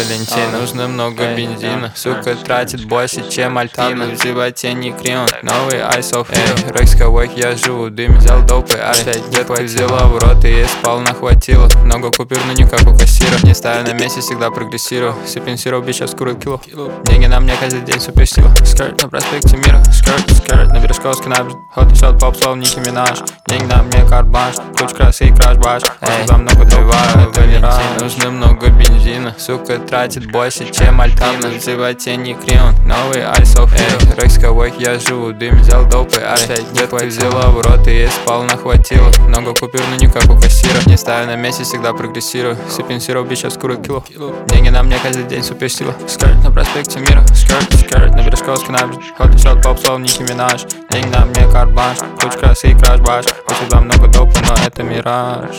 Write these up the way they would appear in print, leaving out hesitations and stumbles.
Валентин. Нужно много бензина, сука тратит больше, чем Альтина. В животе не крион, новый Ice of Hell. Рейсковых я живу, дым взял допы. Опять детка взяла в рот и спална хватило. Много купюр, но не как у кассира. Не ставя на месте, всегда прогрессирую. Сипин сироп, бич, скурил кило. Деньги на мне каждый день суперсила. Скорт на проспекте мира, скорт на Бережковской набережной. Hot shot, поп, слов, Ники Минаж. Деньги на мне карт-банш, куч красы и краш-баш. Вам много добавляют, Валентин. Нужно много бензина, сука тратит больше, чем Альтина. В животе не крион, новый Ice of Hell. Рейсковых я живу, дым взял допы. Опять детка взяла в рот и спална хватило. Много купюр, но не как у кассира. Не ставя на месте, всегда прогрессирую. Сипин сироп, бич, скурил кило. Деньги на мне каждый день суперсила. Скорт на проспекте мира, скорт на Бережковской набережной. Hot shot, поп, слов, Ники Минаж. Деньги на мне карт-банш, куч красы и краш-баш. Очень много допа, но это мираж.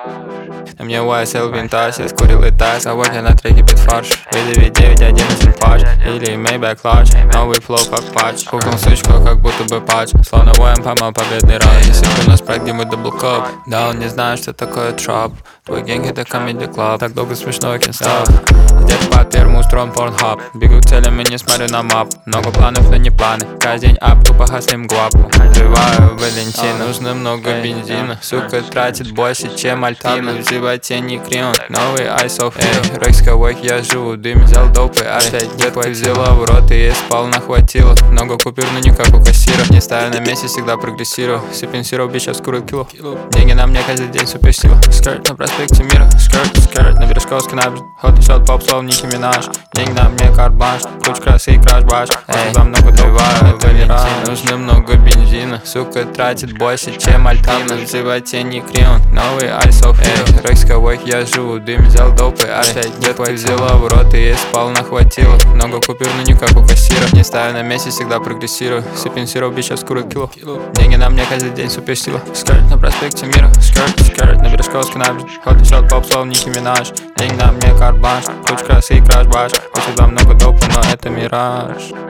На мне YSL винтаж, я скурил и так. Сегодня на треке бит фарш. VDV 911 патч или Maybach Large. Новый флоу как патч. Пукнул сучку, как будто бы патч. Словно воем поймал победный раунд. Если у нас проект, где мы даблкоп. Да, он не знает, что такое троп. Твой гэнг это comedy club. Так долго смешно, I can't stop. Где-то под первым устроен порнхаб. Бегу к целям и не смотрю на мап. Много планов, но не планы. Каждый день ап, тупо хаслим гуапу. Живаю Валентин. Нужно много бензина, сука тратит больше, чем Альтина. В животе не крион, новый Ice of Hell. Рейсковых я живу, дым взял допы. Опять детка взяла в рот и спална хватило. Много купюр, но не как у кассира. Не ставя на месте, всегда прогрессирую. Сипин сироп, бич, скурил кило. Деньги на мне каждый день суперсила. Скорт на проспекте мира, скорт на Бережковской набережной. Hot shot, поп, слов, Ники Минаж. Деньги на мне карт-банш, куч красы и краш-баш. Вам много добавляют, Валентин. Нужно много бензина, сука тратит больше, чем Альтина. В животе не крион, новый Ice of Hell. Рейсковых я живу, дым взял допы. Опять детка взяла в рот и спална хватило. Много купюр, но не как у кассира. Не ставя на месте, всегда прогрессирую. Сипин сироп, бич, скурил кило. Деньги на мне каждый день суперсила. Скорт на проспекте мира, скорт на Бережковской набережной. Hot shot, поп, слов, Ники Минаж. Деньги на мне карт-банш, куч красы и краш-баш. Очень много допа, но это мираж.